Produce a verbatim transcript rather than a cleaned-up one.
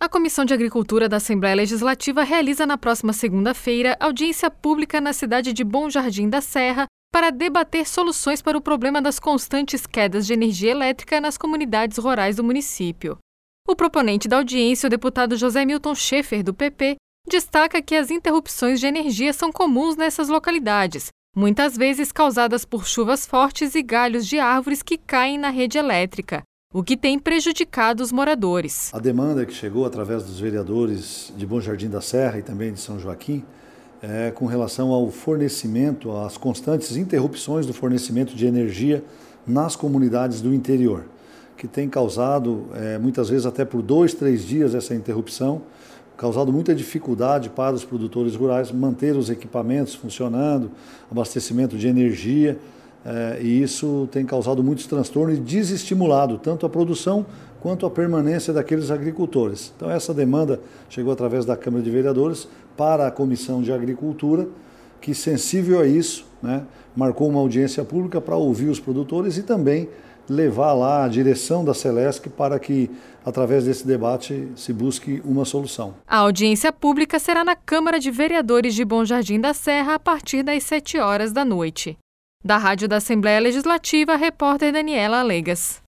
A Comissão de Agricultura da Assembleia Legislativa realiza na próxima segunda-feira audiência pública na cidade de Bom Jardim da Serra para debater soluções para o problema das constantes quedas de energia elétrica nas comunidades rurais do município. O proponente da audiência, o deputado José Milton Schaeffer, do P P, destaca que as interrupções de energia são comuns nessas localidades, muitas vezes causadas por chuvas fortes e galhos de árvores que caem na rede elétrica, o que tem prejudicado os moradores. A demanda que chegou através dos vereadores de Bom Jardim da Serra e também de São Joaquim é com relação ao fornecimento, às constantes interrupções do fornecimento de energia nas comunidades do interior, que tem causado, é, muitas vezes até por dois, três dias essa interrupção, causado muita dificuldade para os produtores rurais manter os equipamentos funcionando, abastecimento de energia, é, e isso tem causado muitos transtornos e desestimulado tanto a produção quanto a permanência daqueles agricultores. Então essa demanda chegou através da Câmara de Vereadores para a Comissão de Agricultura, que sensível a isso, né, marcou uma audiência pública para ouvir os produtores e também levar lá a direção da Celesc para que, através desse debate, se busque uma solução. A audiência pública será na Câmara de Vereadores de Bom Jardim da Serra a partir das sete horas da noite. Da Rádio da Assembleia Legislativa, a repórter Daniela Alegas.